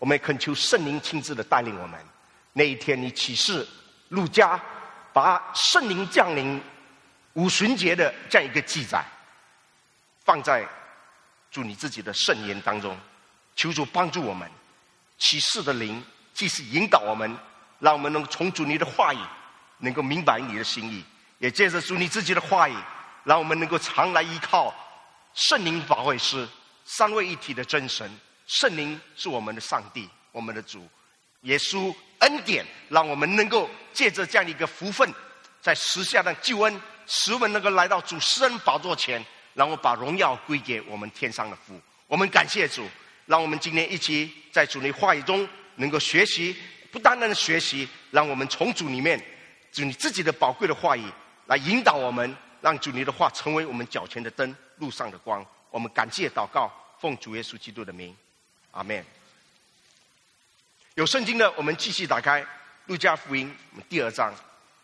我们也恳求圣灵亲自的带领我们。那一天，你启示路加把圣灵降临五旬节的这样一个记载放在主你自己的圣言当中，求主帮助我们，启示的灵既是引导我们，让我们能从主你的话语能够明白你的心意，也借着主你自己的话语，让我们能够常来依靠圣灵保惠师，三位一体的真神。圣灵是我们的上帝，我们的主耶稣恩典，让我们能够借着这样的一个福分，在时下的救恩，使我们能够来到主施恩宝座前，然后把荣耀归给我们天上的父。我们感谢主，让我们今天一起在主的话语中能够学习，不单单的学习，让我们从主里面，主你自己的宝贵的话语来引导我们，让主你的话成为我们脚前的灯，路上的光。我们感谢祷告，奉主耶稣基督的名，阿们。有圣经的，我们继续打开路加福音第2章，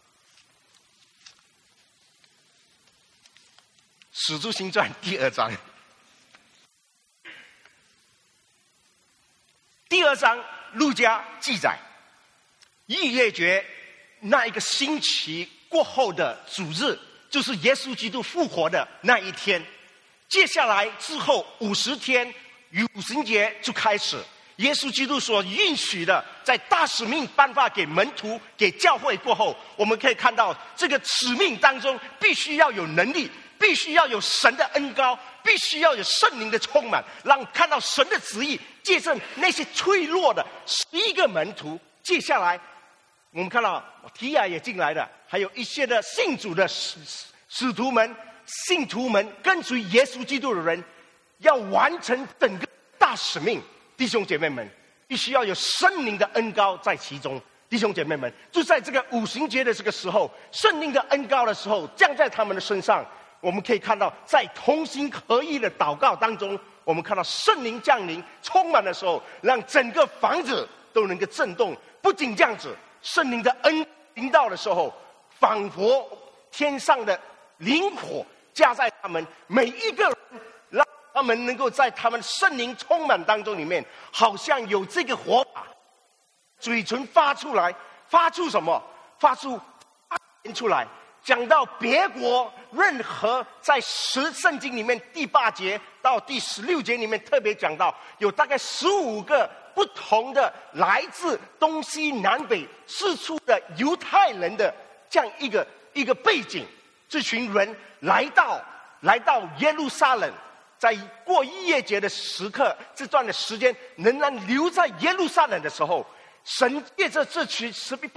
使徒行传第2章。第2章，路加记载逾越节那一个星期过后的主日，就是耶稣基督复活的那一天。接下来之后50天，五旬节就开始。耶稣基督所允许的，在大使命颁发给门徒、给教会过后，我们可以看到这个使命当中必须要有能力，必须要有神的恩膏，必须要有圣灵的充满，让看到神的旨意，借着那些脆弱的11个门徒。接下来我们看到提亚也进来了，还有一些的信主的使徒们、信徒们，跟随耶稣基督的人，要完成整个大使命。弟兄姐妹们，必须要有圣灵的恩膏在其中。弟兄姐妹们，就在这个五旬节的这个时候，圣灵的恩膏的时候降在他们的身上。我们可以看到，在同心合一的祷告当中，我们看到圣灵降临充满的时候，让整个房子都能够震动。不仅这样子，圣灵的恩临到的时候，仿佛天上的灵火加在他们每一个人，让他们能够在他们圣灵充满当中里面，好像有这个火把，嘴唇发出来，发出什么？发出出来。讲到别国，任何在圣经里面第8节到第16节里面特别讲到，有大概15个不同的来自东西南北四处的犹太人的这样一个背景。这群人来到耶路撒冷，在过逾越节的时刻，这段的时间仍然留在耶路撒冷的时候，神借着这群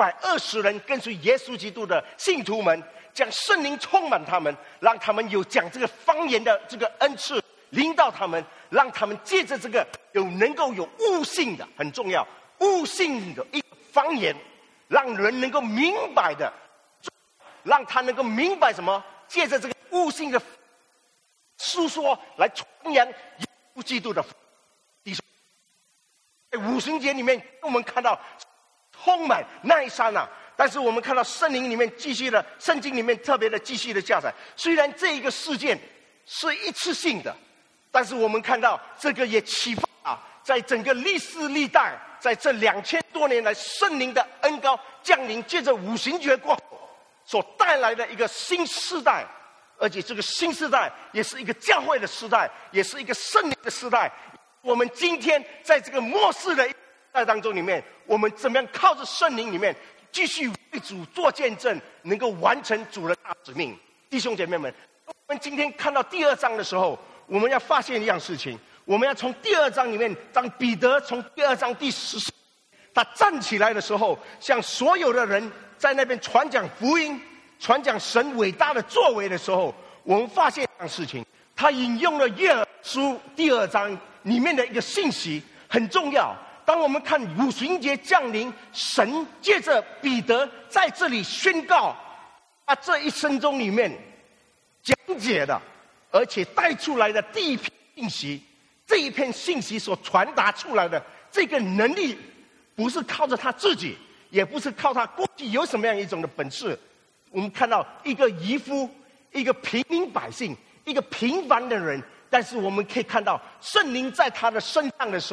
120人跟随耶稣基督的信徒们，将圣灵充满他们，让他们有讲这个方言的这个恩赐领导他们，让他们借着这个能够有悟性的，很重要，悟性的一个方言，让人能够明白的，让他能够明白什么？借着这个悟性的诉说来传扬耶稣基督的弟兄。在五旬节里面，我们看到充满那一刹那，但是我们看到圣灵里面继续的，圣经里面特别的继续的加载。虽然这一个事件是一次性的，但是我们看到这个也启发在整个历世历代，在这2000多年来，圣灵的恩膏降临，借着五旬节过后所带来的一个新世代。而且这个新时代也是一个教会的时代，也是一个圣灵的时代。我们今天在这个末世的时代当中里面，我们怎么样靠着圣灵里面继续为主做见证，能够完成主的大使命。弟兄姐妹们，我们今天看到第2章的时候，我们要发现一样事情，我们要从第2章里面，当彼得从第2章第14他站起来的时候，向所有的人在那边传讲福音，传讲神伟大的作为的时候，我们发现一样事情，他引用了约珥书第2章里面的一个信息，很重要。当我们看五旬节降临，神借着彼得在这里宣告他这一生中里面讲解的，而且带出来的第一篇信息，这一篇信息所传达出来的这个能力，不是靠着他自己，也不是靠他过去有什么样一种的本事。我们看到一个渔夫，一个平民百姓，一个平凡的人，但是我们可以看到圣灵在他的身上的时候，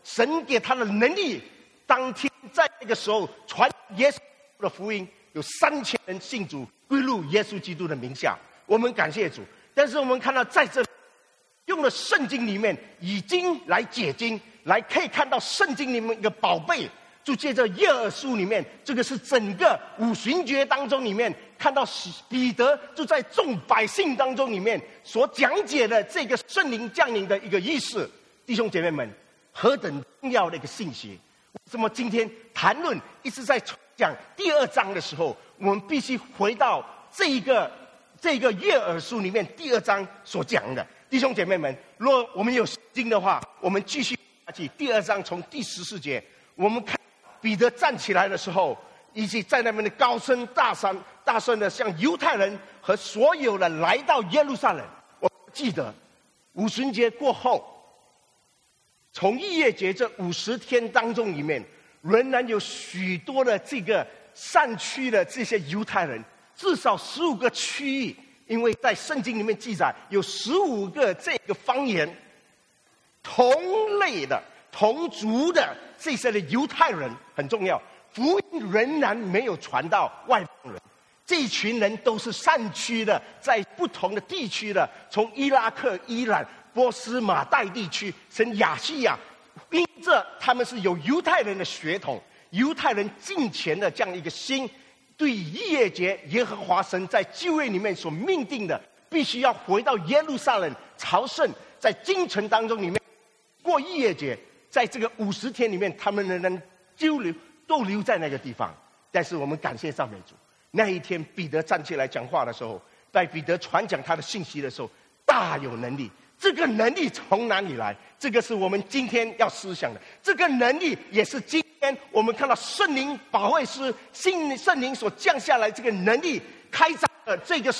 神给他的能力，当天在那个时候传耶稣的福音，有3000人信主，归入耶稣基督的名下。我们感谢主。但是我们看到在这用了圣经里面以经来解经，来可以看到圣经里面一个宝贝，就借着耶珥书里面，这个是整个五旬节当中里面看到彼得就在众百姓当中里面所讲解的这个圣灵降临的一个意思。弟兄姐妹们，何等重要的一个信息！为什么今天谈论一直在讲第2章的时候，我们必须回到这个耶珥书里面第2章所讲的？弟兄姐妹们，若我们有圣经的话，我们继续下去。第2章从第14节，我们看彼得站起来的时候，以及在那边的高声大声的向犹太人和所有的来到耶路撒冷。我记得五旬节过后，从逾越节这50天当中里面，仍然有许多的这个散区的这些犹太人，至少15个区域，因为在圣经里面记载有15个这个方言，同类的同族的这些的犹太人很重要，福音仍然没有传到外邦人。这一群人都是散区的，在不同的地区的，从伊拉克、伊朗、波斯、马代地区，甚至亚细亚，因着他们是有犹太人的血统，犹太人敬虔的这样一个心，对逾越节耶和华神在旧约里面所命定的，必须要回到耶路撒冷朝圣，在京城当中里面过逾越节，在这个50天里面，他们仍然逗留在那个地方。但是我们感谢赞美主，那一天彼得站起来讲话的时候，在彼得传讲他的信息的时候，大有能力。这个能力从哪里来？这个是我们今天要思想的。这个能力也是今天我们看到圣灵保惠师圣灵所降下来这个能力，开展了这个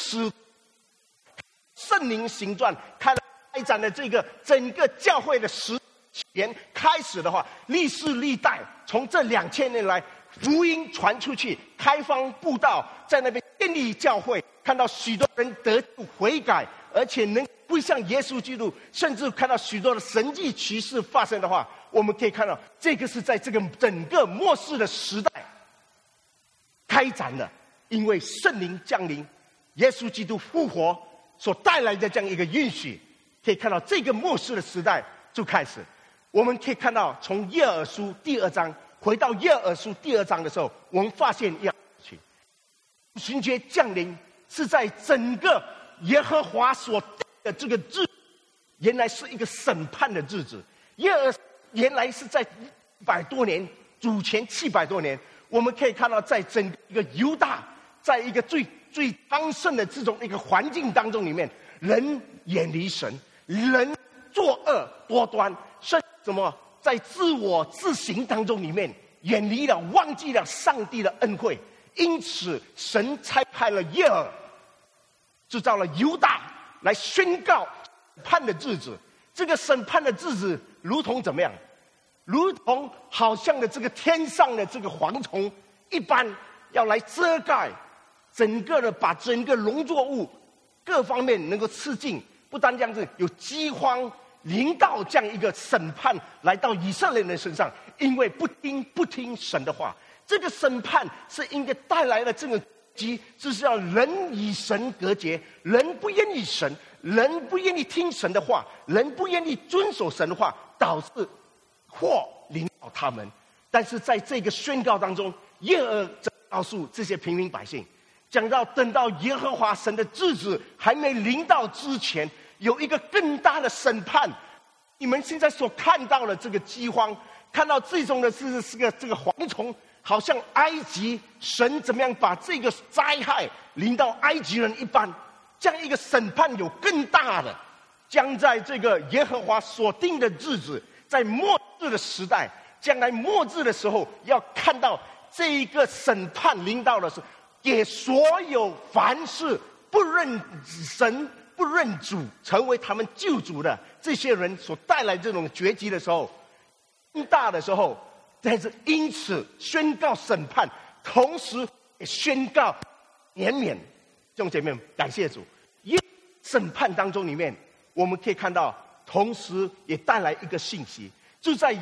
圣灵行传，开展了这个整个教会的时间开始的话，历世历代从这2000年来，福音传出去，开放布道，在那边建立教会，看到许多人得救悔改，而且能归向耶稣基督，甚至看到许多的神迹奇事发生的话，我们可以看到这个是在这个整个末世的时代开展的。因为圣灵降临，耶稣基督复活所带来的这样一个允许，可以看到这个末世的时代就开始。我们可以看到从耶珥书第2章回到耶珥书第2章的时候，我们发现一样事情：五旬节降临是在整个耶和华所定的这个日，原来是一个审判的日子。耶珥原来是在100多年，主前700多年，我们可以看到在整个一个犹大，在一个最昌盛的这种一个环境当中里面，人远离神，人作恶多端，甚至什么在自我自行当中里面远离了、忘记了上帝的恩惠。因此神差派了耶珥，制造了犹大来宣告审判的日子。这个审判的日子如同怎么样？如同好像的这个天上的这个蝗虫一般，要来遮盖整个的，把整个农作物各方面能够吃尽。不单这样子，有饥荒临到这样一个审判来到以色列人身上，因为不听神的话。这个审判是应该带来了这个就是要人与神隔绝，人不愿意神，人不愿意听神的话，人不愿意遵守神的话，导致祸临到他们。但是在这个宣告当中，耶珥告诉这些平民百姓，讲到等到耶和华神的日子还没临到之前，有一个更大的审判。你们现在所看到的这个饥荒，看到这种的是这个蝗虫，好像埃及神怎么样把这个灾害临到埃及人一般，这样一个审判有更大的，将在这个耶和华所定的日子，在末日的时代，将来末日的时候，要看到这一个审判临到的是给所有凡是不认神、不认主，成为他们救主的这些人所带来这种决击的时候，更大的时候。但是因此宣告审判，同时也宣告怜悯。弟兄姐妹们，感谢主！审判当中里面，我们可以看到，同时也带来一个信息，就在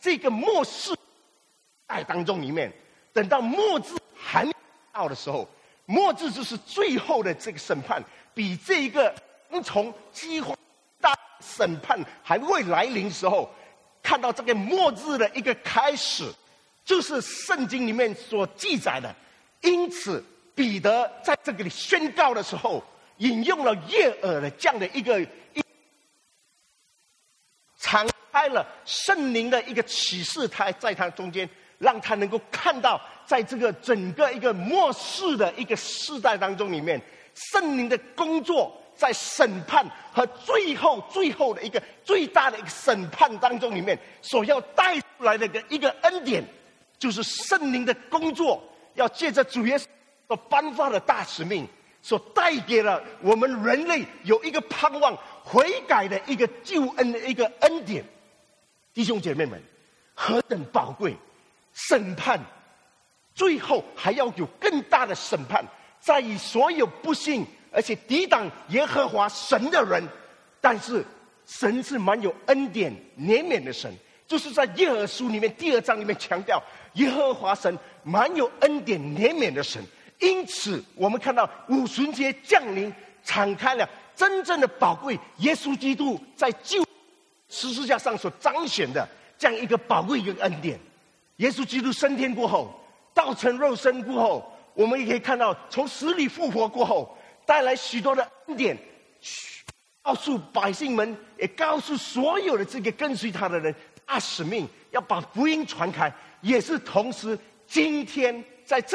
这个末世代当中里面，等到末日还没到的时候，末日就是最后的这个审判，比这一个从饥荒大审判还未来临时候，看到这个末日的一个开始，就是圣经里面所记载的。因此彼得在这个里宣告的时候，引用了耶尔的这样的一个敞开了圣灵的一个启示，他在他中间，让他能够看到，在这个整个一个末世的一个世代当中里面，圣灵的工作在审判和最后的一个最大的一个审判当中里面，所要带出来的一个恩典，就是圣灵的工作要借着主耶稣所颁发的大使命，所带给了我们人类有一个盼望悔改的一个救恩的一个恩典。弟兄姐妹们，何等宝贵！审判最后还要有更大的审判，在于所有不信而且抵挡耶和华神的人。但是神是蛮有恩典怜悯的神，就是在耶和书里面第2章里面强调，耶和华神蛮有恩典怜悯的神。因此我们看到五旬节降临，敞开了真正的宝贵耶稣基督在救十字架上所彰显的这样一个宝贵一个恩典。耶稣基督升天过后，道成肉身过后，我们也可以看到从死里复活过后，带来许多的恩典，告诉百姓们，也告诉所有的这个跟随他的人，大使命要把福音传开，也是同时今天在这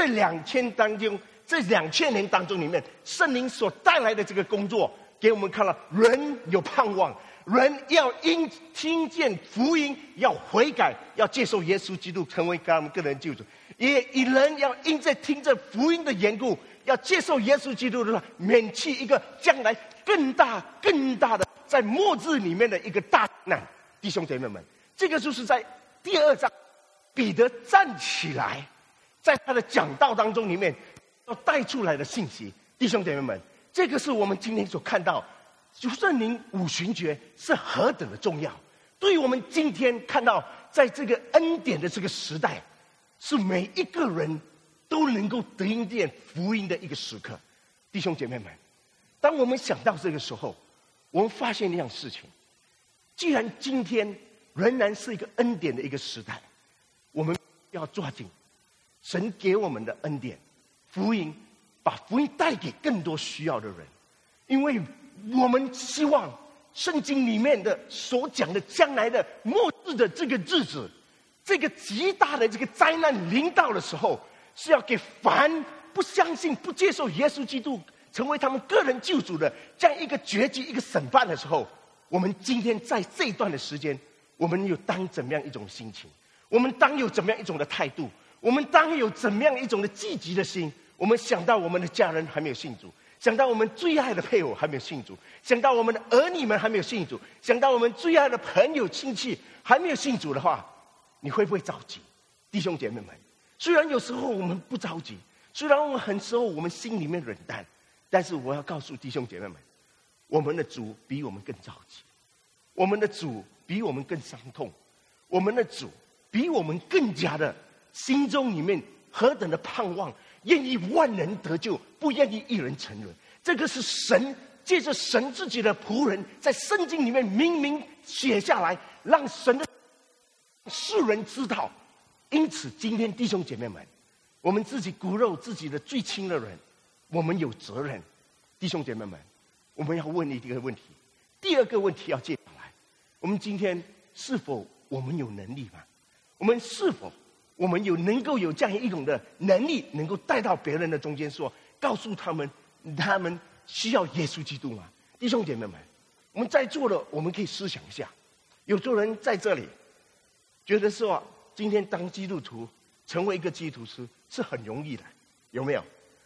2000年当中里面，圣灵所带来的这个工作，给我们看了人有盼望，人要因听见福音，要悔改，要接受耶稣基督成为他们个人救主，也人要因着听着福音的缘故，要接受耶稣基督的，免去一个将来更大的在末日里面的一个大难。弟兄姐妹们，这个就是在第2章彼得站起来，在他的讲道当中里面要带出来的信息。弟兄姐妹们，这个是我们今天所看到就圣灵五旬节是何等的重要，对于我们今天看到在这个恩典的这个时代，是每一个人都能够得听见福音的一个时刻。弟兄姐妹们，当我们想到这个时候，我们发现一样事情，既然今天仍然是一个恩典的一个时代，我们要抓紧神给我们的恩典福音，把福音带给更多需要的人。因为我们希望圣经里面的所讲的将来的末日的这个日子，这个极大的这个灾难临到的时候，是要给凡不相信不接受耶稣基督成为他们个人救主的这样一个决击一个审判的时候，我们今天在这一段的时间，我们有当怎么样一种心情，我们当有怎么样一种的态度，我们当有怎么样一种的积极的心。我们想到我们的家人还没有信主，想到我们最爱的配偶还没有信主，想到我们的儿女们还没有信主，想到我们最爱的朋友亲戚还没有信主的话，你会不会着急？弟兄姐妹们，虽然有时候我们不着急，虽然我们很时候我们心里面冷淡，但是我要告诉弟兄姐妹们，我们的主比我们更着急，我们的主比我们更伤痛，我们的主比我们更加的心中里面何等的盼望，愿意万人得救，不愿意一人沉沦。这个是神借着神自己的仆人在圣经里面明明写下来，让神的世人知道。因此今天弟兄姐妹们，我们自己骨肉自己的最亲的人，我们有责任。弟兄姐妹们，我们要问一个问题，第二个问题要接下来，我们今天是否我们有能力吗？我们是否我们能够有这样一种的能力，能够带到别人的中间说，告诉他们需要耶稣基督吗？弟兄姐妹们，我们在座的我们可以思想一下，有些人在这里觉得说今天当基督徒成为一个基督徒是很容易的，有没有？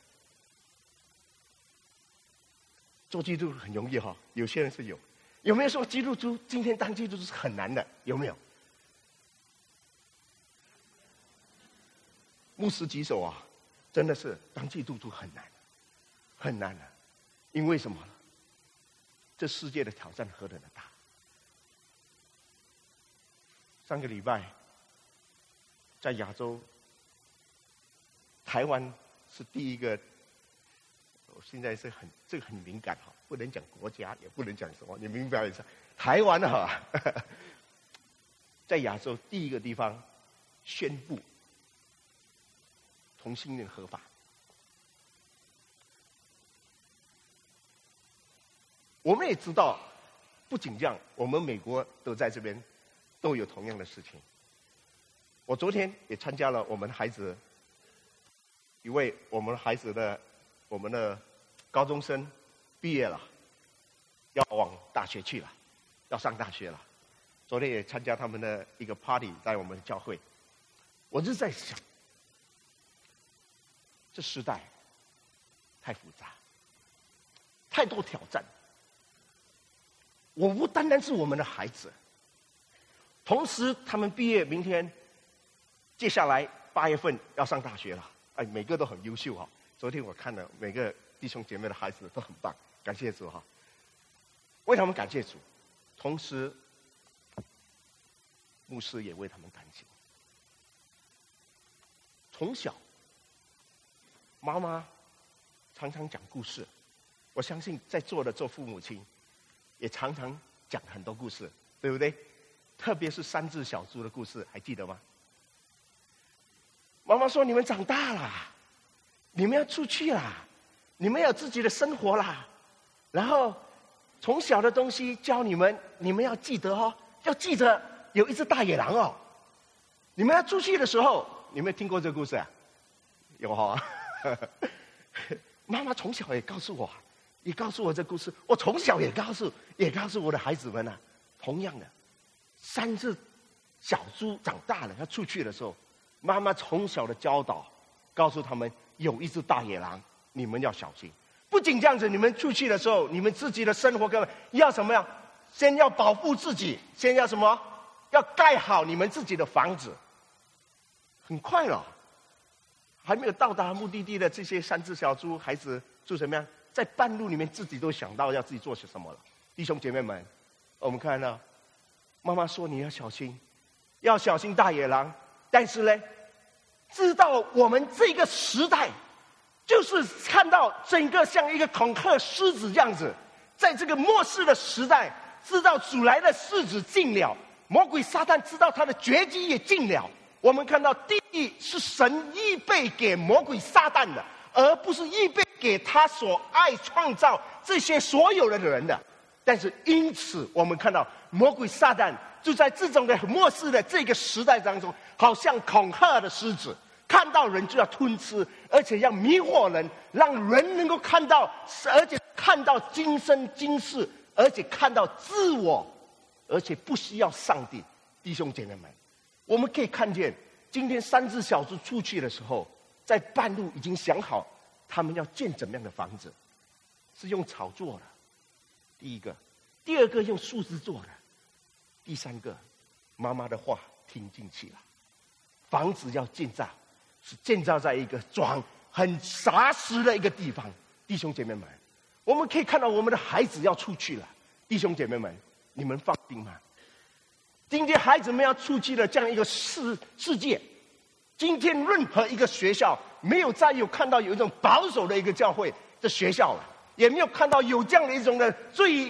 做基督徒很容易哈，有些人是有没有说基督徒今天当基督徒是很难的？有没有？牧师举手啊，真的是当基督徒很难，很难的。因为什么呢？这世界的挑战何等的大。上个礼拜在亚洲，台湾是第一个。现在是这个很敏感哈，不能讲国家，也不能讲什么，你明白意思？台湾哈，在亚洲第一个地方宣布同性恋合法。我们也知道，不仅这样，我们美国都在这边都有同样的事情。我昨天也参加了我们孩子一位我们的高中生毕业了，要往大学去了，要上大学了。昨天也参加他们的一个 party， 在我们的教会。我就在想，这时代太复杂，太多挑战。我不单单是我们的孩子，同时他们毕业，明天接下来8月份要上大学了。哎，每个都很优秀哈。昨天我看了每个弟兄姐妹的孩子都很棒，感谢主哈！为他们感谢主，同时牧师也为他们担心。从小，妈妈常常讲故事，我相信在座的做父母亲也常常讲很多故事，对不对？特别是3只小猪的故事，还记得吗？妈妈说：“你们长大了，你们要出去啦，你们要有自己的生活啦。然后从小的东西教你们，你们要记得哦，要记得有一只大野狼哦。你们要出去的时候，你们有听过这个故事啊？有哈、哦。妈妈从小也告诉我这故事。我从小也告诉我的孩子们啊，同样的，3只小猪长大了要出去的时候。”妈妈从小的教导，告诉他们有一只大野狼，你们要小心。不仅这样子，你们出去的时候，你们自己的生活要什么样？先要保护自己，先要什么？要盖好你们自己的房子。很快了，还没有到达目的地的这些3只小猪孩子，就怎么样？在半路里面自己都想到要自己做些什么了。弟兄姐妹们，我们看到妈妈说你要小心，要小心大野狼。但是呢，知道我们这个时代，就是看到整个像一个恐吓狮子这样子，在这个末世的时代，知道主来的日子近了，魔鬼撒旦知道他的绝迹也近了。我们看到地狱是神预备给魔鬼撒旦的，而不是预备给他所爱创造这些所有的人的。但是因此，我们看到魔鬼撒旦就在这种的末世的这个时代当中，好像恐吓的狮子，看到人就要吞吃，而且要迷惑人，让人能够看到，而且看到今生今世，而且看到自我，而且不需要上帝。弟兄姐妹们，我们可以看见，今天3只小猪出去的时候，在半路已经想好他们要建怎么样的房子，是用草做的。第一个，第2个用树枝做的，第3个，妈妈的话听进去了。房子要建造，是建造在一个很杂实的一个地方。弟兄姐妹们，我们可以看到我们的孩子要出去了。弟兄姐妹们，你们放心吗？今天孩子们要出去了这样一个世界，今天任何一个学校没有再有看到有一种保守的一个教会的学校了，也没有看到有这样的一种的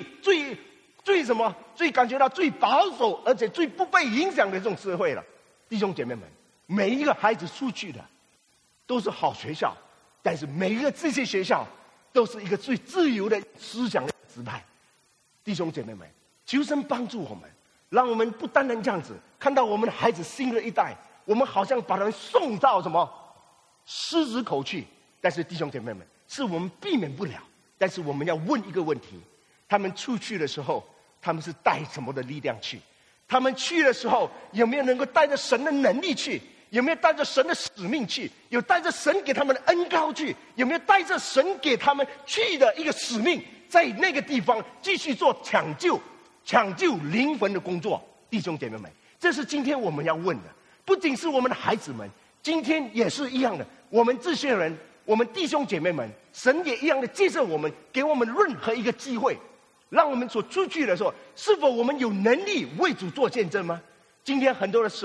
最感觉到最保守而且最不被影响的这种社会了。弟兄姐妹们，每一个孩子出去的都是好学校，但是每一个这些学校都是一个最自由的思想的姿态。弟兄姐妹们，求神帮助我们，让我们不单单这样子看到我们的孩子新的一代，我们好像把他们送到什么狮子口去。但是弟兄姐妹们，是我们避免不了。但是我们要问一个问题：他们出去的时候，他们是带什么的力量去？他们去的时候，有没有能够带着神的能力去？有没有带着神的使命去？有带着神给他们的恩膏去？有没有带着神给他们去的一个使命，在那个地方继续做抢救灵魂的工作？弟兄姐妹们，这是今天我们要问的。不仅是我们的孩子们，今天也是一样的。我们这些人，我们弟兄姐妹们，神也一样的借着我们，给我们任何一个机会，让我们所出去的时候，是否我们有能力为主做见证吗？今天很多的时候，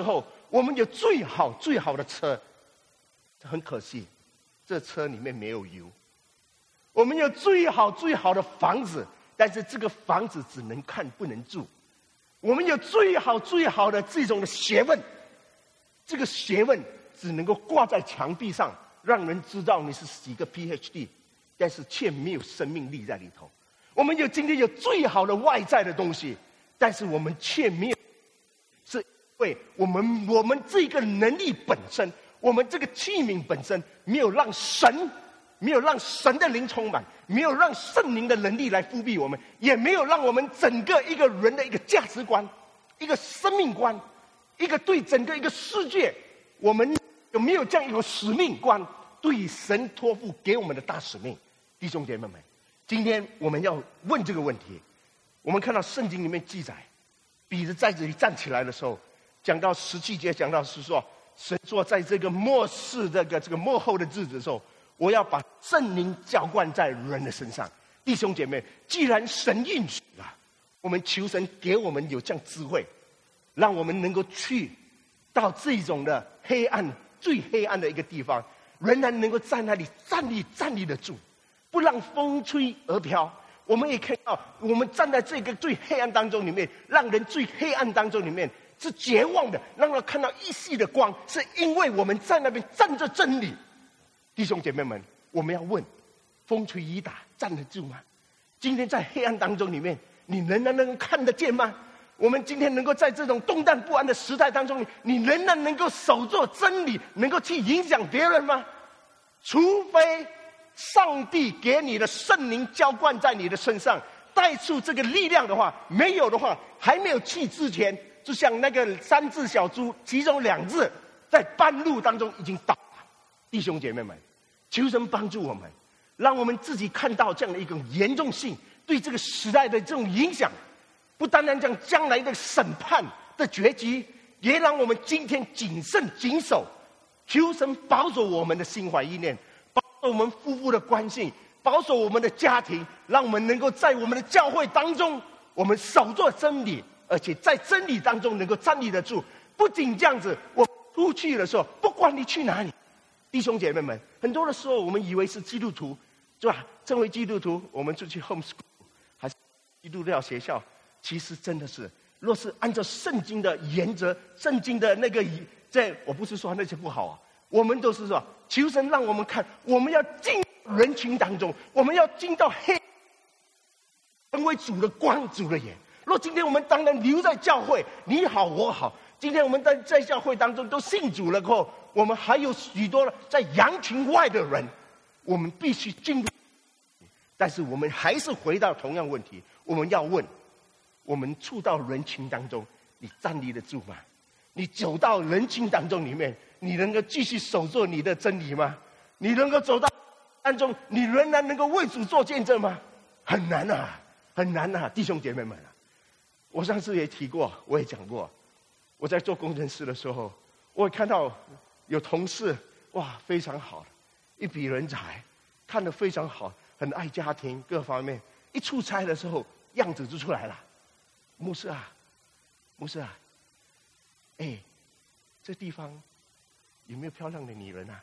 我们有最好最好的车，很可惜，这车里面没有油。我们有最好最好的房子，但是这个房子只能看不能住。我们有最好最好的这种的学问，这个学问只能够挂在墙壁上，让人知道你是几个 PhD， 但是却没有生命力在里头。我们今天有最好的外在的东西，但是我们却没有，是因为我们这个能力本身，我们这个器皿本身没有让神的灵充满，没有让圣灵的能力来覆庇我们，也没有让我们整个一个人的一个价值观、一个生命观、一个对整个一个世界，我们有没有这样一个使命观，对神托付给我们的大使命？弟兄姐妹们，今天我们要问这个问题。我们看到圣经里面记载，彼得在这里站起来的时候，讲到17节，讲到是说，神说在这个末世这个末后的日子的时候，我要把圣灵浇灌在人的身上。弟兄姐妹，既然神应许了，我们求神给我们有这样智慧，让我们能够去到这种的黑暗、最黑暗的一个地方，仍然能够在那里站立得住，不让风吹而飘。我们也看到，我们站在这个最黑暗当中里面，让人最黑暗当中里面是绝望的，让人看到一丝的光，是因为我们在那边站着真理。弟兄姐妹们，我们要问：风吹雨打，站得住吗？今天在黑暗当中里面，你仍然能够看得见吗？我们今天能够在这种动荡不安的时代当中，你仍然能够守住真理，能够去影响别人吗？除非上帝给你的圣灵浇灌在你的身上，带出这个力量的话，没有的话，还没有去之前，就像那个3只小猪，其中2只在半路当中已经倒了。弟兄姐妹们，求神帮助我们，让我们自己看到这样的一种严重性，对这个时代的这种影响，不单单讲将来的审判的结局，也让我们今天谨慎谨守，求神保守我们的心怀意念，保守我们夫妇的关系，保守我们的家庭，让我们能够在我们的教会当中，我们守住真理，而且在真理当中能够站立得住。不仅这样子，我出去的时候，不管你去哪里，弟兄姐妹们，很多的时候我们以为是基督徒，是吧？成为基督徒，我们就去 homeschool， 还是基督教学校？其实真的是，若是按照圣经的原则，圣经的那个，我不是说那些不好啊，我们都是说，求神让我们看，我们要进人群当中，我们要进到黑，成为主的光，主的眼。若今天我们当然留在教会，你好我好，今天我们在教会当中都信主了后，我们还有许多在羊群外的人，我们必须进入。但是我们还是回到同样问题，我们要问：我们处到人群当中，你站立得住吗？你走到人群当中里面，你能够继续守住你的真理吗？你能够走到当中，你仍然能够为主做见证吗？很难啊，很难啊，弟兄姐妹们啊！我上次也提过，我也讲过，我在做工程师的时候，我也看到有同事，哇，非常好，一笔人才，看得非常好，很爱家庭各方面，一出差的时候样子就出来了。牧师啊，哎，这地方有没有漂亮的女人啊？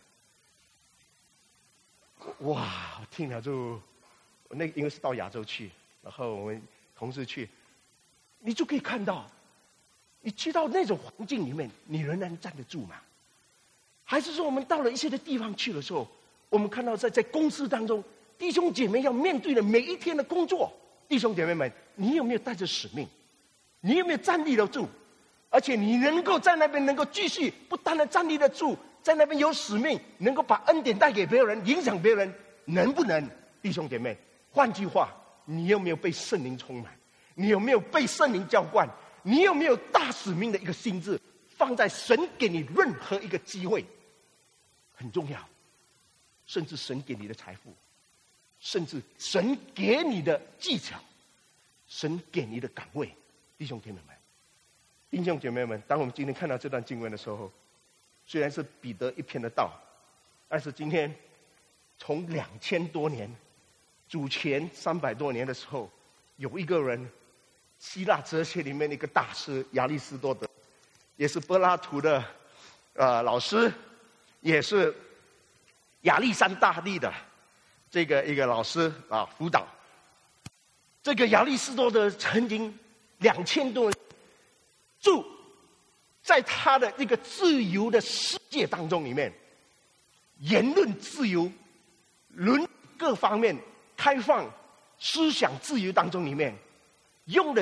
哇，我听了就，因为是到亚洲去，然后我们同事去，你就可以看到，你去到那种环境里面，你仍然站得住吗？还是说我们到了一些的地方去的时候，我们看到在公司当中，弟兄姐妹要面对的每一天的工作，弟兄姐妹们，你有没有带着使命？你有没有站立得住？而且你能够在那边能够继续，不单单站立得住，在那边有使命，能够把恩典带给别人，影响别人，能不能？弟兄姐妹，换句话，你有没有被圣灵充满？你有没有被圣灵浇灌？你有没有大使命的一个心智，放在神给你任何一个机会，很重要。甚至神给你的财富，甚至神给你的技巧，神给你的岗位，弟兄姐妹们，弟兄姐妹们，当我们今天看到这段经文的时候，虽然是彼得一篇的道，但是今天从2000多年，主前300多年的时候，有一个人，希腊哲学里面的一个大师亚里士多德， 也是柏拉图的老师，也是亚历山大帝的这个一个老师啊辅导。这个亚里士多德曾经2000多人住在他的一个自由的世界当中里面，言论自由、伦各方面开放、思想自由当中里面，用的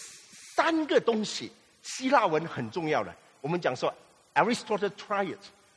3个东西，希腊文很重要的。我们讲说 Aristotle Triad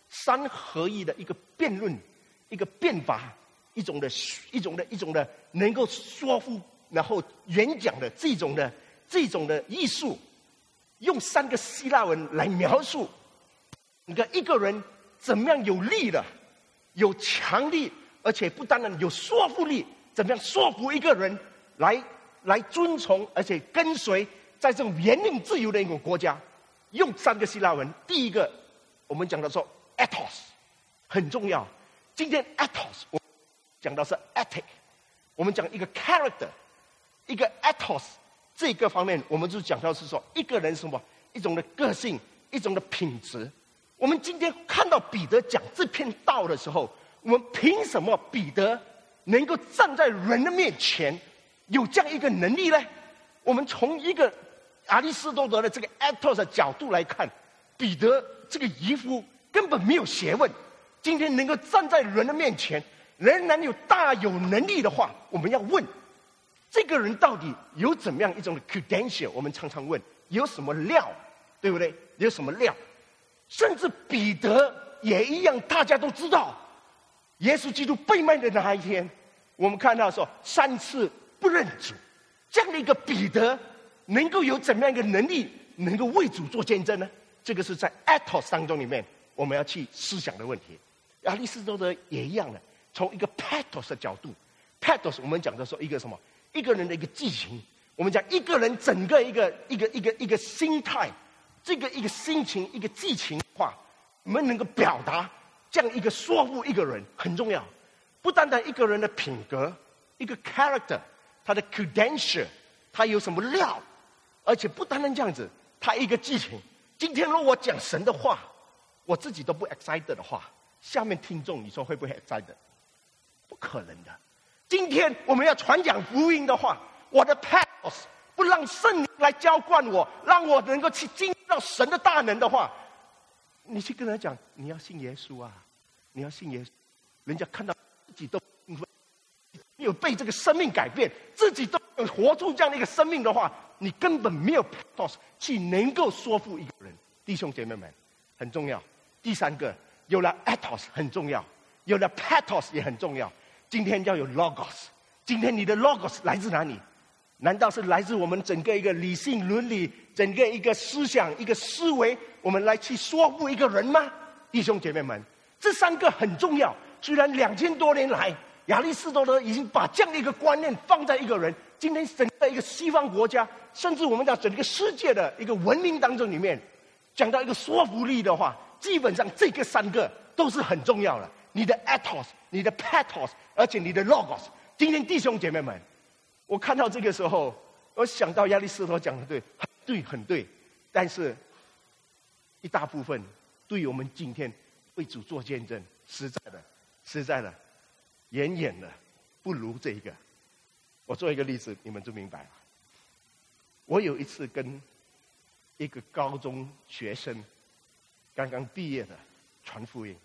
3合一的一个辩论、一个辩法、一种的能够说服然后演讲的这种的艺术，用3个希腊文来描述你看一个人怎么样有力的、有强力，而且不单单有说服力，怎么样说服一个人来遵从而且跟随在这种言论自由的一个国家。用3个希腊文，第一个我们讲的说 ethos 很重要。今天 ethos 我讲到是 ethic， 我们讲一个 character， 一个 ethos 这个方面，我们就讲到是说一个人什么一种的个性，一种的品质。我们今天看到彼得讲这篇道的时候，我们凭什么彼得能够站在人的面前有这样一个能力呢？我们从一个亚里士多德的这个 ethos 的角度来看，彼得这个渔夫根本没有学问，今天能够站在人的面前，仍然有大有能力的话，我们要问这个人到底有怎么样一种 credential？ 我们常常问有什么料，对不对？有什么料？甚至彼得也一样，大家都知道，耶稣基督被卖的那一天，我们看到说3次不认主，这样的一个彼得能够有怎么样一个能力，能够为主做见证呢？这个是在 ethos 当中里面我们要去思想的问题。亚里士多德也一样的，从一个 pathos 的角度 ，pathos 我们讲的说一个什么？一个人的一个激情，我们讲一个人整个一个心态，这个一个心情一个激情的话，我们能够表达这样一个说服一个人很重要。不单单一个人的品格，一个 character， 他的 credential， 他有什么料，而且不单单这样子，他一个激情。今天如果我讲神的话，我自己都不 excited 的话，下面听众你说会不会 excited？ 不可能的。今天我们要传讲福音的话，我的 pathos 不让圣灵来浇灌我，让我能够去经历到神的大能的话，你去跟他讲你要信耶稣啊，你要信耶稣，人家看到自己都没有被这个生命改变，自己都活出这样的一个生命的话，你根本没有 pathos 去能够说服一个人。弟兄姐妹们，很重要。第3个，有了 ethos 很重要，有了 pathos 也很重要。今天要有 logos， 今天你的 logos 来自哪里？难道是来自我们整个一个理性伦理，整个一个思想一个思维，我们来去说服一个人吗？弟兄姐妹们，这3个很重要。虽然2000多年来亚里士多德已经把这样的一个观念放在一个人，今天整个一个西方国家，甚至我们讲整个世界的一个文明当中里面，讲到一个说服力的话，基本上这个3个都是很重要的。你的 ethos， 你的 pathos， 而且你的 logos。今天弟兄姐妹们，我看到这个时候，我想到亚里士多德讲的对，很对，很对。但是一大部分对于我们今天为主做见证，实在的，远远的不如这一个。我做一个例子，你们就明白了。我有一次跟一个高中学生刚刚毕业的传福音，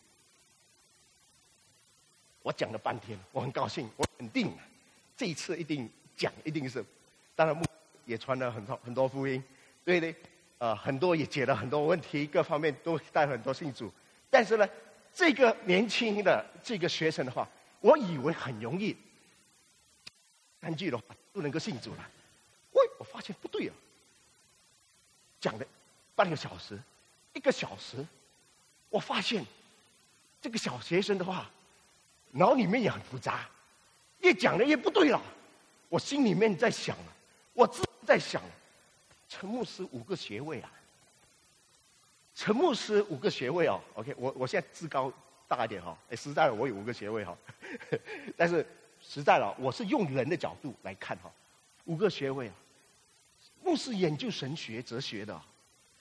我讲了半天，我很高兴，我肯定这一次一定讲，一定是。当然也传了很多福音，对不对？很多也解了很多问题，各方面都带很多信主。但是呢，这个年轻的这个学生的话，我以为很容易3句的话都能够信主了。我发现不对啊，讲了半个小时，1个小时，我发现这个小学生的话脑里面也很复杂，越讲的越不对了。我心里面在想，我自己在想，陈牧师5个学位啊，陈牧师5个学位哦。OK， 我现在自高大一点哈，实在了我有5个学位哈，但是实在了我是用人的角度来看哈，5个学位啊，牧师研究神学哲学的，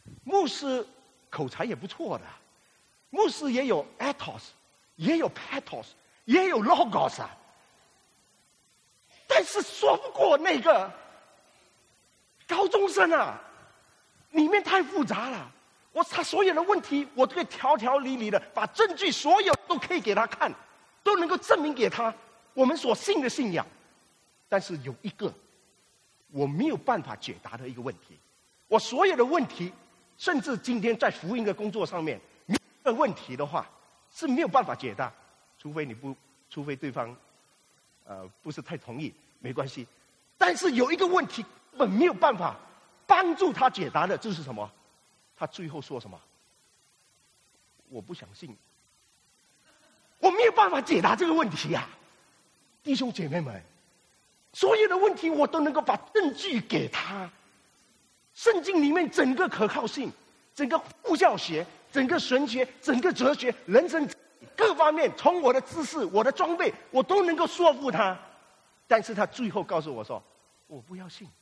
牧师口才也不错的，牧师也有 ethos， 也有 pathos， 也有 logos 啊，但是说不过那个高中生啊，里面太复杂了。他所有的问题，我都可以条条理理的把证据所有都可以给他看，都能够证明给他我们所信的信仰。但是有一个我没有办法解答的一个问题，我所有的问题，甚至今天在福音的工作上面，没有问题的话是没有办法解答，除非对方不是太同意，没关系。但是有一个问题根本没有办法帮助他解答的，就是什么？他最后说什么？我不相信，我没有办法解答这个问题呀，弟兄姐妹们，所有的问题我都能够把证据给他。圣经里面整个可靠性，整个护教学，整个神学，整个哲学，人生各方面，从我的知识、我的装备，我都能够说服他。但是他最后告诉我说：“我不要信。”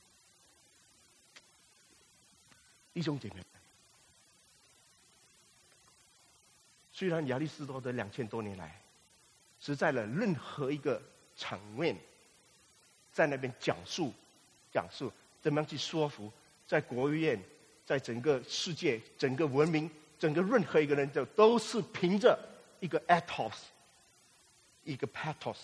弟兄姐妹们，虽然亚里士多德2000多年来，只在了任何一个场面，在那边讲述怎么样去说服，在国务院，在整个世界、整个文明、整个任何一个人，都是凭着一个 ethos、一个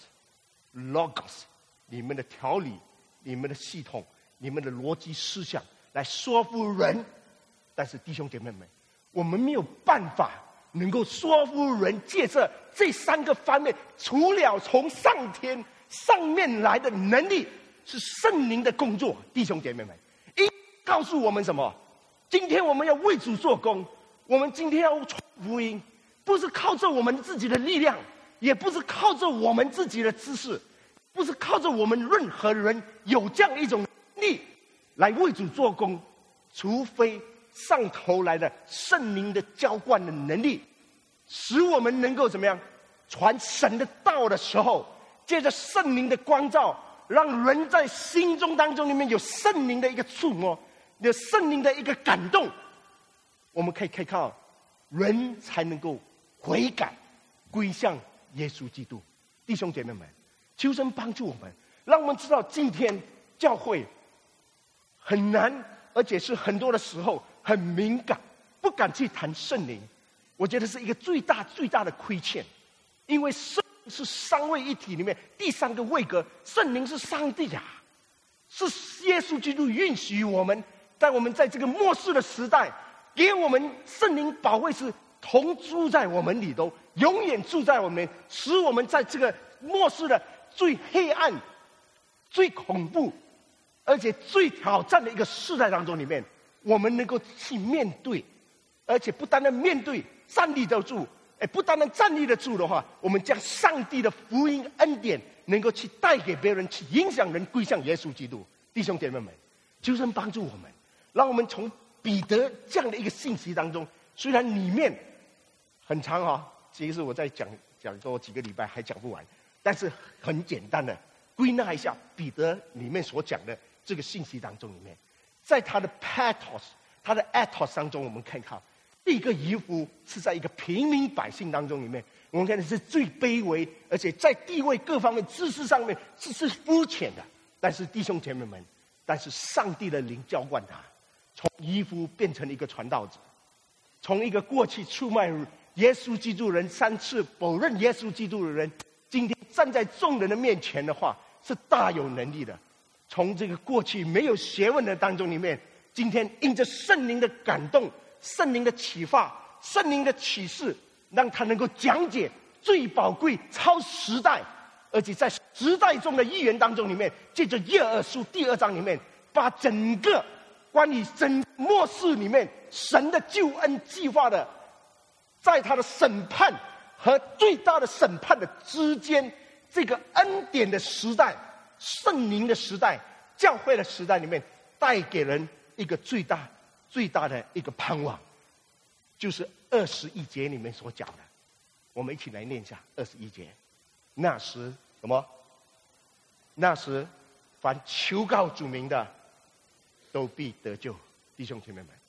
pathos、logos， 你们的条理、你们的系统、你们的逻辑思想来说服人。但是弟兄姐妹们，我们没有办法能够说服人，借着这3个方面，除了从上天上面来的能力，是圣灵的工作。弟兄姐妹们，告诉我们什么？今天我们要为主做工，我们今天要传福音，不是靠着我们自己的力量，也不是靠着我们自己的知识，不是靠着我们任何人有这样一种能力来为主做工，除非上头来的圣灵的浇灌的能力，使我们能够怎么样传神的道的时候，借着圣灵的光照，让人在心中当中里面有圣灵的一个触摸，有圣灵的一个感动，我们可以靠人才能够悔改归向耶稣基督。弟兄姐妹们，求神帮助我们，让我们知道今天教会很难，而且是很多的时候很敏感，不敢去谈圣灵。我觉得是一个最大的亏欠，因为圣灵是三位一体里面第3个位格，圣灵是上帝啊，是耶稣基督允许我们在这个末世的时代，给我们圣灵保惠师同住在我们里头，永远住在我们，使我们在这个末世的最黑暗、最恐怖，而且最挑战的一个世代当中里面，我们能够去面对，而且不单单面对，站立得住。不单单站立得住的话，我们将上帝的福音恩典能够去带给别人，去影响人归向耶稣基督。弟兄姐妹们，求神帮助我们，让我们从彼得这样的一个信息当中，虽然里面很长啊，其实我在讲多几个礼拜还讲不完，但是很简单的归纳一下彼得里面所讲的这个信息当中里面，在他的 pathos、他的 ethos 当中，我们看看第一个渔夫是在一个平民百姓当中里面，我们看的是最卑微，而且在地位各方面、知识上面是肤浅的。但是弟兄姐妹们，但是上帝的灵浇灌他，从渔夫变成了一个传道者，从一个过去出卖耶稣基督人3次否认耶稣基督的人，今天站在众人的面前的话，是大有能力的。从这个过去没有学问的当中里面，今天因着圣灵的感动、圣灵的启发、圣灵的启示，让他能够讲解最宝贵、超时代，而且在时代中的预言当中里面，借着约珥书第2章里面，把整个关于整末世里面神的救恩计划的，在他的审判和最大的审判的之间，这个恩典的时代、圣灵的时代、教会的时代里面，带给人一个最大的一个盼望，就是21节里面所讲的。我们一起来念一下21节。那时什么？那时凡求告主名的，都必得救。弟兄姐妹们，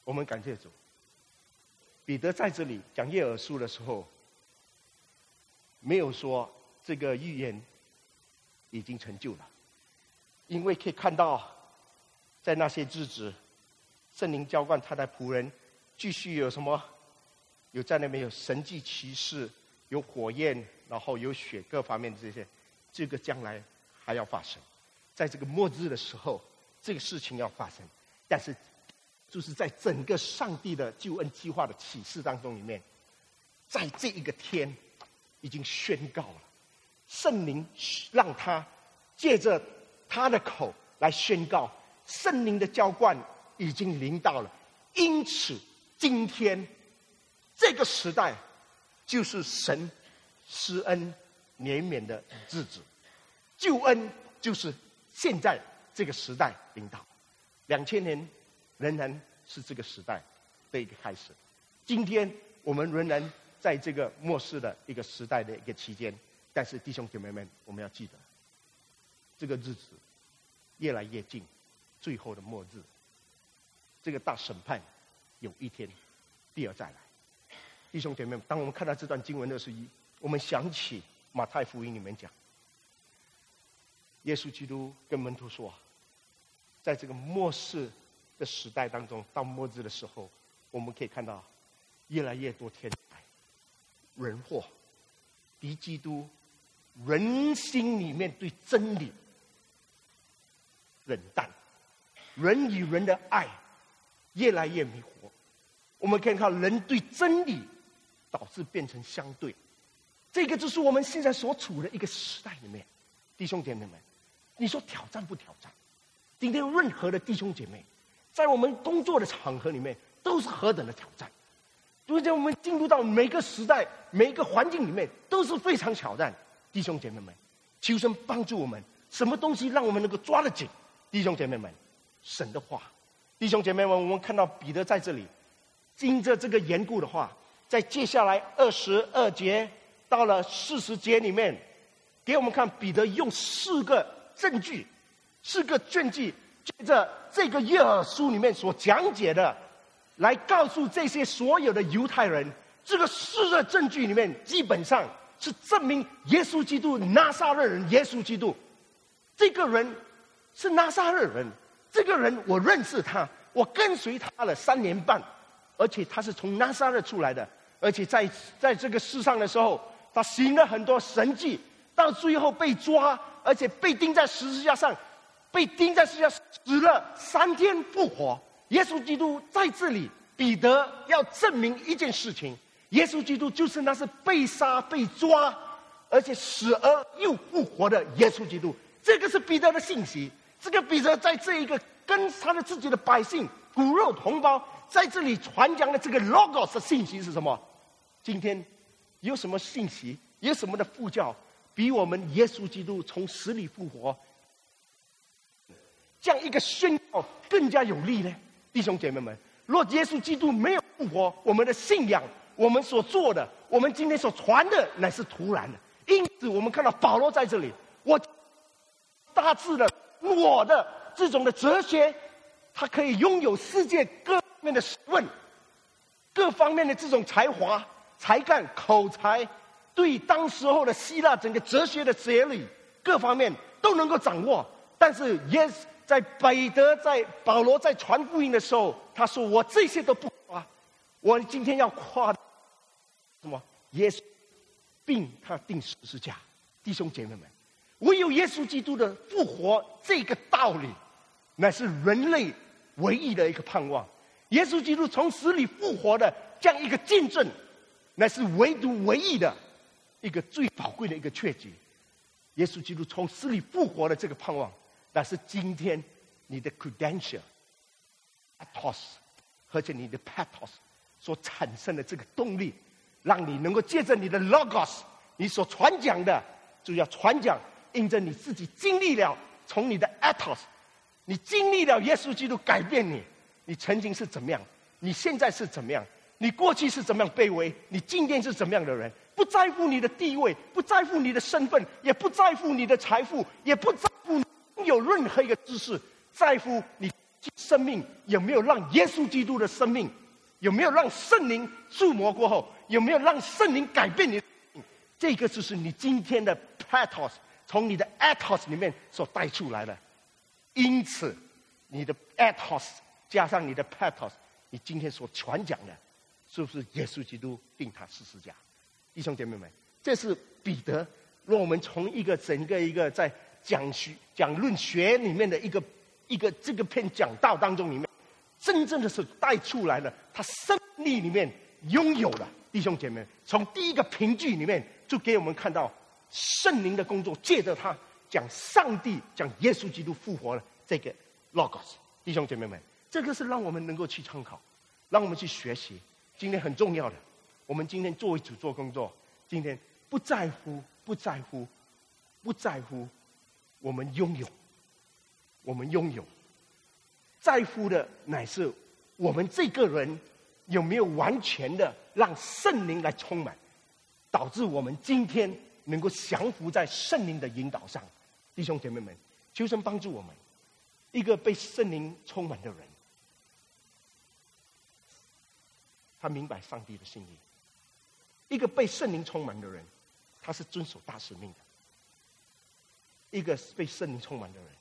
我们感谢主。彼得在这里讲耶珥书的时候，没有说这个预言已经成就了，因为可以看到，在那些日子，圣灵浇灌他的仆人，继续有什么？有在那边有神迹奇事，有火焰，然后有血，各方面这些，这个将来还要发生。在这个末日的时候，这个事情要发生，但是就是在整个上帝的救恩计划的启示当中里面，在这一个天已经宣告了，圣灵让他借着他的口来宣告，圣灵的浇灌已经临到了。因此今天这个时代就是神施恩怜悯的日子，救恩就是现在这个时代临到。2000年仍然是这个时代的一个开始。今天我们仍然在这个末世的一个时代的一个期间，但是弟兄姐妹们，我们要记得，这个日子越来越近，最后的末日，这个大审判有一天必要再来。弟兄姐妹们，当我们看到这段经文21，我们想起马太福音里面讲，耶稣基督跟门徒说，在这个末世的时代当中，到末日的时候，我们可以看到越来越多天灾人祸，敌基督，人心里面对真理冷淡，人与人的爱越来越迷惑。我们可以看到人对真理导致变成相对，这个就是我们现在所处的一个时代里面。弟兄姐妹们，你说挑战不挑战？今天任何的弟兄姐妹在我们工作的场合里面都是何等的挑战，就在我们进入到每个时代每一个环境里面都是非常挑战。弟兄姐妹们，求神帮助我们，什么东西让我们能够抓得紧？弟兄姐妹们，神的话。弟兄姐妹们，我们看到彼得在这里经着这个缘故的话，在接下来22节到了40节里面，给我们看彼得用4个证据4个证据，借着这个约珥书里面所讲解的，来告诉这些所有的犹太人，这个4个证据里面基本上是证明耶稣基督，拿撒勒人耶稣基督，这个人是拿撒勒人，这个人我认识他，我跟随他了3年半，而且他是从拿撒勒出来的，而且在这个世上的时候，他行了很多神迹，到最后被抓，而且被钉在十字架上，被钉在十字架死了3天复活。耶稣基督在这里，彼得要证明一件事情，耶稣基督就是那是被杀被抓，而且死而又复活的耶稣基督。这个是彼得的信息。这个彼得在这一个跟他的自己的百姓骨肉同胞在这里传讲的这个 logos 的信息是什么？今天有什么信息，有什么的呼叫比我们耶稣基督从死里复活这样一个宣告更加有力呢？弟兄姐妹们，若耶稣基督没有复活，我们的信仰，我们所做的，我们今天所传的乃是徒然的。因此我们看到保罗在这里，我大致的我的这种的哲学，他可以拥有世界各方面的学问，各方面的这种才华才干口才，对当时候的希腊整个哲学的哲理各方面都能够掌握。但是在保罗在传福音的时候，他说我这些都不夸，我今天要夸什么？耶稣并他钉十字架。弟兄姐妹们，唯有耶稣基督的复活这个道理，乃是人类唯一的一个盼望。耶稣基督从死里复活的这样一个见证，乃是唯独唯一的一个最宝贵的一个确据。耶稣基督从死里复活的这个盼望，那是今天你的 credential pathos 和你的 pathos 所产生的这个动力，让你能够借着你的 logos， 你所传讲的就要传讲，因着你自己经历了从你的 ethos， 你经历了耶稣基督改变你，你曾经是怎么样，你现在是怎么样，你过去是怎么样卑微，你今天是怎么样的人，不在乎你的地位，不在乎你的身份，也不在乎你的财富，也不在乎你有任何一个知识，在乎你生命有没有让耶稣基督的生命，有没有让圣灵触摸过后，有没有让圣灵改变你的生命？这个就是你今天的 pathos， 从你的 ethos 里面所带出来的。因此，你的 ethos 加上你的 pathos， 你今天所传讲的，是不是耶稣基督定他十字架？弟兄姐妹们，这是彼得让我们从一个整个一个在讲论学里面的一个这个篇讲道当中里面，真正的是带出来了他生命里面拥有的。弟兄姐妹，从第一个凭据里面就给我们看到圣灵的工作，借着他讲上帝讲耶稣基督复活了这个 logos。弟兄姐妹们，这个是让我们能够去参考，让我们去学习。今天很重要的，我们今天作为主做工作，今天不在乎我们拥有，在乎的乃是我们这个人有没有完全的让圣灵来充满，导致我们今天能够降服在圣灵的引导上。弟兄姐妹们，求神帮助我们。一个被圣灵充满的人，他明白上帝的心意。一个被圣灵充满的人，他是遵守大使命的。一个被圣灵充满的人，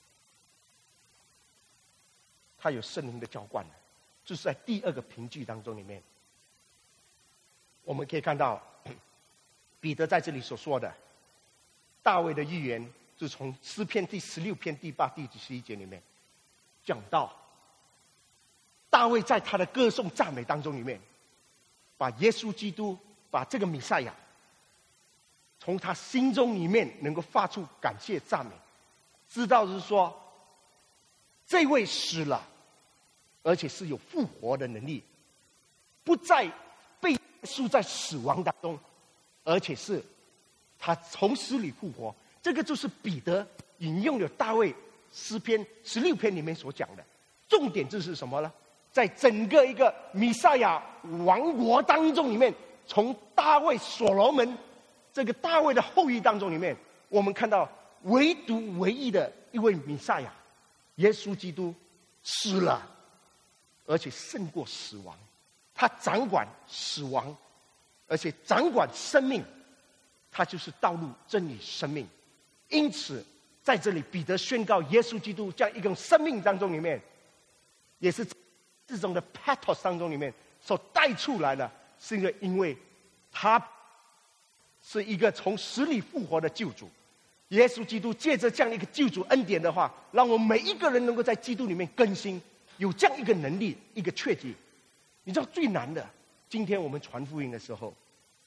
他有圣灵的浇灌，就是在第二个凭据当中里面，我们可以看到彼得在这里所说的大卫的预言，就从诗篇第16篇第8、第11节里面讲到，大卫在他的歌颂赞美当中里面，把耶稣基督，把这个弥赛亚，从他心中里面能够发出感谢赞美，知道是说，这位死了，而且是有复活的能力，不再被束在死亡当中，而且是他从死里复活。这个就是彼得引用了大卫诗篇16篇里面所讲的。重点就是什么呢？在整个一个弥赛亚王国当中里面，从大卫所罗门这个大卫的后裔当中里面，我们看到唯独唯一的一位弥赛亚耶稣基督死了，而且胜过死亡。他掌管死亡，而且掌管生命，他就是道路、真理、生命。因此在这里彼得宣告耶稣基督这样一种生命当中里面，也是这种的 pathos 当中里面所带出来的，是因为他是一个从死里复活的救主。耶稣基督借着这样一个救主恩典的话，让我们每一个人能够在基督里面更新，有这样一个能力，一个确据。你知道最难的，今天我们传福音的时候，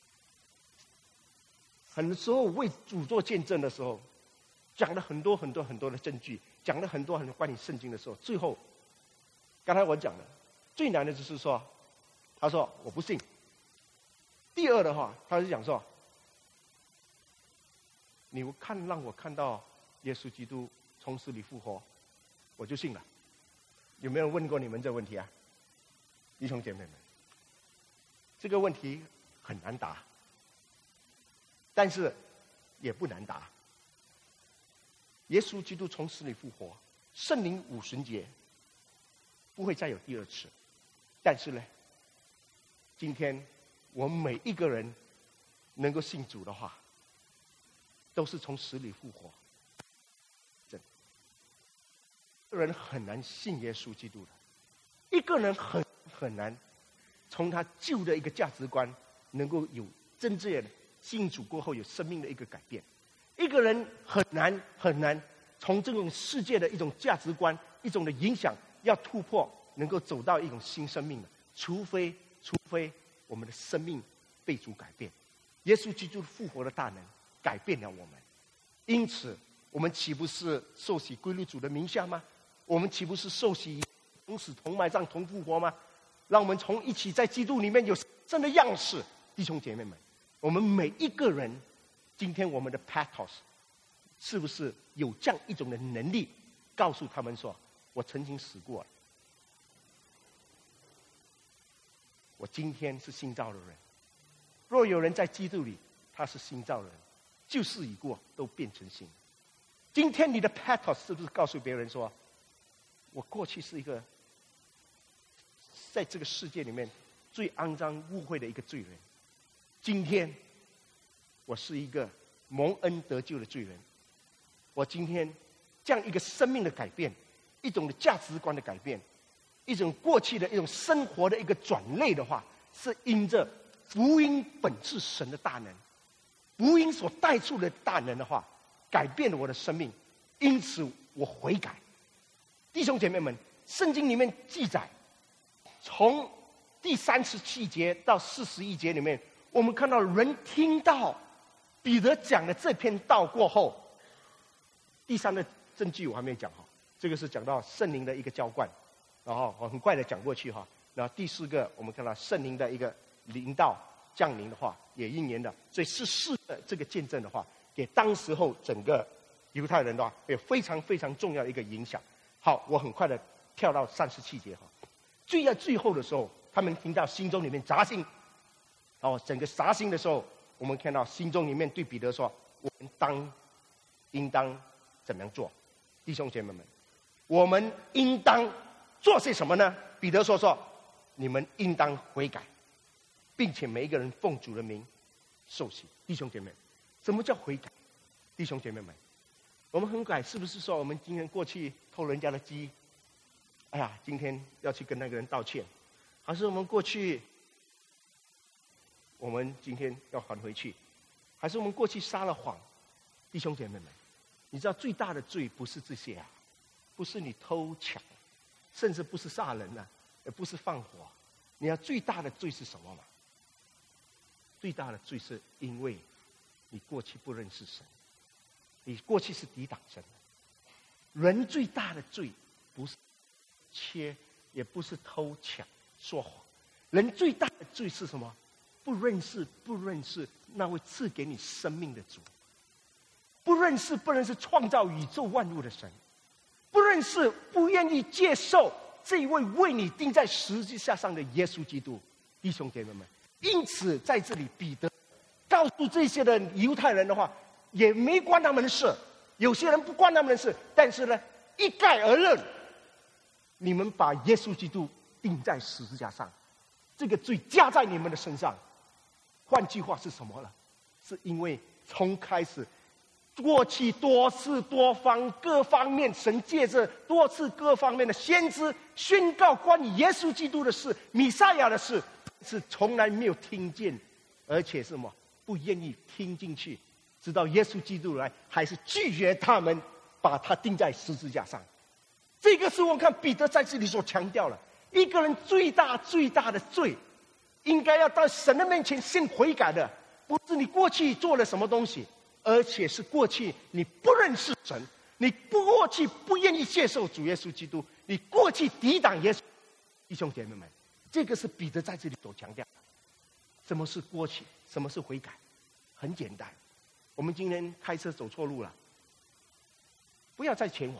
很多时候为主做见证的时候，讲了很多的证据，讲了很多关于圣经的时候，最后刚才我讲的最难的就是说，他说我不信。第二的话，他是讲说，你让我看到耶稣基督从死里复活，我就信了。有没有人问过你们这个问题啊？弟兄姐妹们，这个问题很难答，但是也不难答。耶稣基督从死里复活，圣灵五旬节不会再有第二次。但是呢，今天我们每一个人能够信主的话，都是从死里复活。一个人很难信耶稣基督的，一个人很难从他旧的一个价值观能够有真正的信主过后有生命的一个改变。一个人很难从这种世界的一种价值观、一种的影响要突破，能够走到一种新生命的，除非我们的生命被主改变。耶稣基督复活的大能改变了我们，因此我们岂不是受洗归入主的名下吗？我们岂不是受洗同死同埋葬同复活吗？让我们从一起在基督里面有真的样式。弟兄姐妹们，我们每一个人今天我们的 pathos 是不是有这样一种的能力，告诉他们说，我曾经死过了，我今天是新造的人。若有人在基督里，他是新造的人，旧事已过，都变成新。今天你的 pathos 是不是告诉别人说， 我过去是一个在这个世界里面最肮脏污秽的一个罪人，今天我是一个蒙恩得救的罪人。我今天这样一个生命的改变，一种的价值观的改变，一种过去的一种生活的一个转类的话，是因着福音本是神的大能，福音所带出的大能的话，改变了我的生命，因此我悔改。弟兄姐妹们，圣经里面记载，从第37节到41节里面，我们看到人听到彼得讲的这篇道过后，第三个证据我还没有讲哈，这个是讲到圣灵的一个浇灌，然后我很快的讲过去哈。然后第四个，我们看到圣灵的一个临到降临的话，也应验了。所以是4个这个见证的话，给当时候整个犹太人的话，有非常非常重要的一个影响。好，我很快的跳到37节哈。最后的时候，他们听到心中里面扎心，然后整个扎心的时候，我们看到心中里面对彼得说：“我们应当怎么样做？”弟兄姐妹们，我们应当做些什么呢？彼得说：“你们应当悔改，并且每一个人奉主的名受洗。”弟兄姐妹，什么叫悔改？弟兄姐妹们，我们悔改是不是说我们今天过去偷人家的鸡？哎呀，今天要去跟那个人道歉，还是我们过去，我们今天要还回去，还是我们过去撒了谎？弟兄姐妹们，你知道最大的罪不是这些啊，不是你偷抢，甚至不是杀人啊，也不是放火。你要最大的罪是什么吗？最大的罪是因为你过去不认识神，你过去是抵挡神的。人最大的罪不是也不是偷抢说谎，人最大的罪是什么？不认识那位赐给你生命的主，不认识创造宇宙万物的神，不愿意接受这一位为你钉在十字架上的耶稣基督。弟兄姐妹们，因此在这里彼得告诉这些的犹太人的话，也没关他们的事，有些人不关他们的事，但是呢，一概而论，你们把耶稣基督钉在十字架上，这个罪加在你们的身上。换句话是什么呢？是因为从开始过去多次多方各方面，神借着多次各方面的先知宣告关于耶稣基督的事、弥赛亚的事，是从来没有听见，而且是什么不愿意听进去，直到耶稣基督来，还是拒绝他们把他钉在十字架上。这个是我看彼得在这里所强调了，一个人最大的罪，应该要到神的面前先悔改的，不是你过去做了什么东西，而且是过去你不认识神，你过去不愿意接受主耶稣基督，你过去抵挡耶稣。弟兄姐妹们，这个是彼得在这里所强调的。什么是过去？什么是悔改？很简单，我们今天开车走错路了，不要再前往，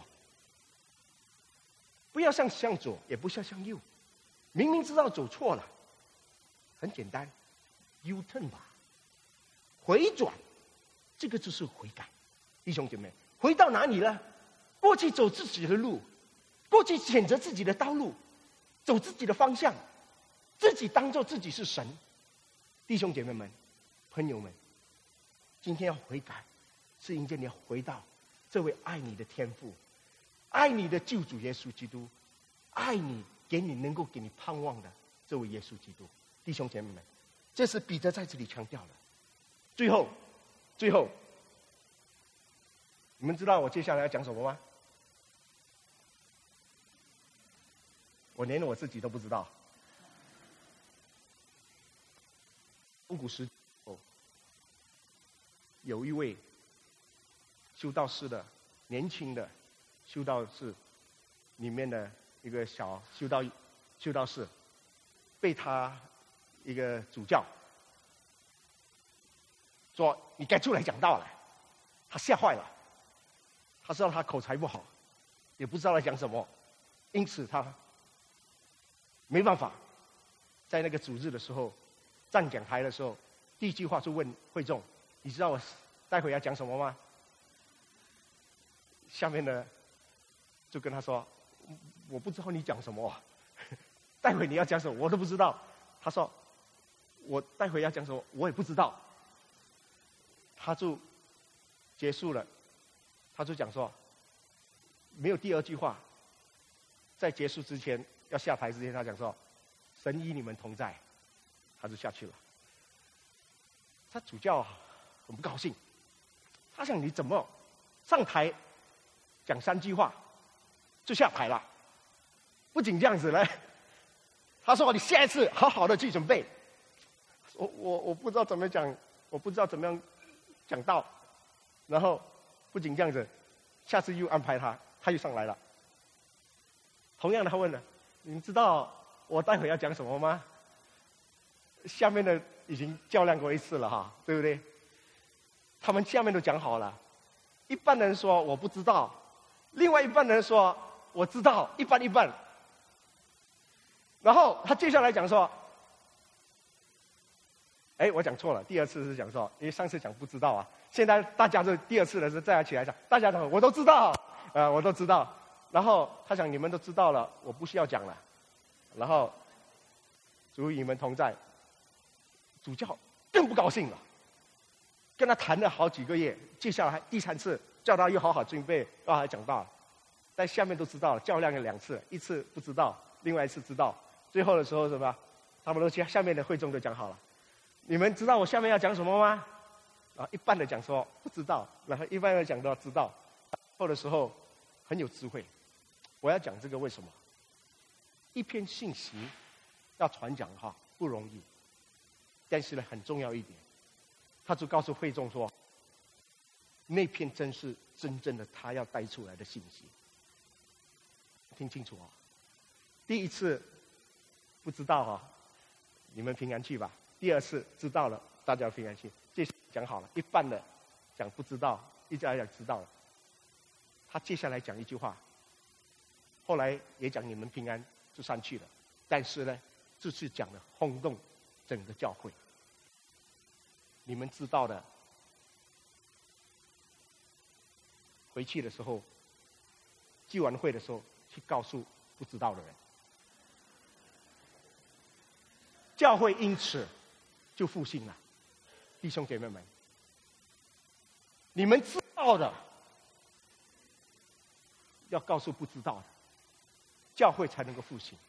不要向左，也不要向右，明明知道走错了，很简单 ，U turn 吧，回转，这个就是悔改。弟兄姐妹，回到哪里呢？过去走自己的路，过去选择自己的道路，走自己的方向，自己当作自己是神。弟兄姐妹们，朋友们，今天要悔改，是因为你要回到这位爱你的天父，爱你的救主耶稣基督，爱你能够给你盼望的这位耶稣基督。弟兄姐妹们，这是彼得在这里强调的。最后，你们知道我接下来要讲什么吗？我连我自己都不知道。中古时有一位修道士的年轻的修道士里面的一个小修道士，被他一个主教说：“你该出来讲道了。”他吓坏了，他知道他口才不好，也不知道他讲什么，因此他没办法在那个主日的时候站讲台的时候，第一句话就问会众：“你知道我待会要讲什么吗？”下面呢就跟他说：“ 我不知道你讲什么，待会你要讲什么我都不知道。他说我待会要讲什么我也不知道。他就结束了，他就讲说没有第二句话。在结束之前要下台之前，他讲说神与你们同在，他就下去了。他主教很不高兴，他想你怎么上台讲3句话就下台了？不仅这样子呢，他说你下一次好好的去准备。我不知道怎么讲，我不知道怎么样讲道，然后不仅这样子，下次又安排他又上来了。同样的他问了，你知道我待会要讲什么吗？下面的已经较量过一次了哈，对不对？他们下面都讲好了，一半人说我不知道，另外一半人说我知道，一半一半。然后他接下来讲说，我讲错了，第2次是讲说，因为上次讲不知道啊，现在大家就第2次的是再起来讲，大家讲我都知道，我都知道。然后他想你们都知道了，我不需要讲了。然后主与你们同在，主教更不高兴了，跟他谈了好几个月，接下来第3次叫他又好好准备，还讲到了，在下面都知道了，较量了2次，一次不知道，另外一次知道。最后的时候什么？他们都下面的会众都讲好了，你们知道我下面要讲什么吗？然后一半的讲说不知道，然后一半的讲到知道。后的时候很有智慧。我要讲这个为什么？一篇信息要传讲不容易，但是呢很重要一点，他就告诉会众说，那篇真是真正的他要带出来的信息。听清楚第1次不知道你们平安去吧。第2次知道了，大家平安去。这讲好了，一半的讲不知道，一半讲知道了。他接下来讲一句话。后来也讲你们平安就上去了，但是呢，这次讲了轰动整个教会。你们知道的，回去的时候，聚完会的时候去告诉不知道的人，教会因此就复兴了。弟兄姐妹们，你们知道的要告诉不知道的，教会才能够复兴。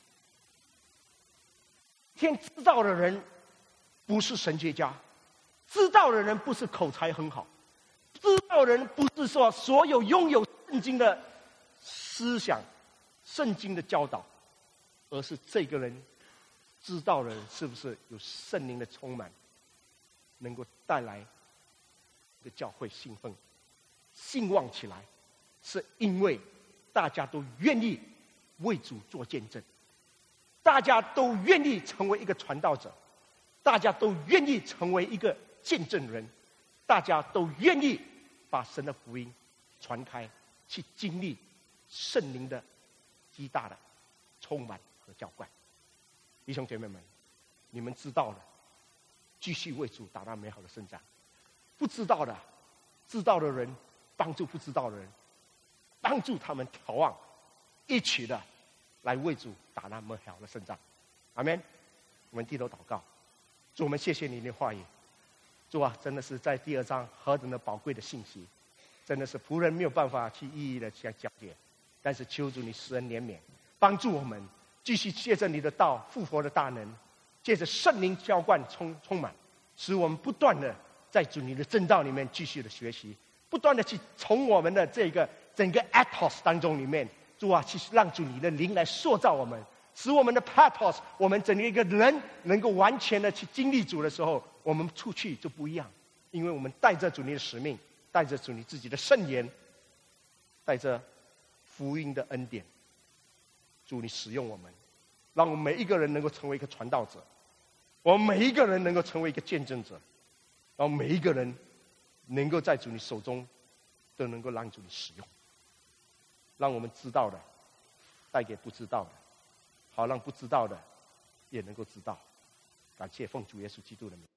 天知道的人不是神学家，知道的人不是口才很好，知道的人不是说所有拥有圣经的思想、圣经的教导，而是这个人知道的人是不是有圣灵的充满，能够带来的教会兴奋、兴旺起来，是因为大家都愿意为主做见证，大家都愿意成为一个传道者，大家都愿意成为一个见证人，大家都愿意把神的福音传开，去经历圣灵的极大的充满和浇灌。弟兄姐妹们，你们知道的，继续为主打那美好的胜仗；不知道的，知道的人帮助不知道的人，帮助他们眺望，一起的来为主打那美好的胜仗。阿们。我们低头祷告，主，我们谢谢你的话语。主啊，真的是在第2章何等的宝贵的信息，真的是仆人没有办法去一一的去讲解，但是求主你施恩怜悯，帮助我们继续借着你的道复活的大能，借着圣灵浇灌充满，使我们不断的在主你的正道里面继续的学习，不断的去从我们的这个整个 ethos 当中里面，主啊，去让主你的灵来塑造我们，使我们的 pathos， 我们整个一个人能够完全的去经历主的时候，我们出去就不一样，因为我们带着主你的使命，带着主你自己的圣言，带着福音的恩典。主你使用我们，让我们每一个人能够成为一个传道者，我们每一个人能够成为一个见证者，让每一个人能够在主你手中都能够让主你使用，让我们知道的带给不知道的，好让不知道的也能够知道。感谢奉主耶稣基督的名。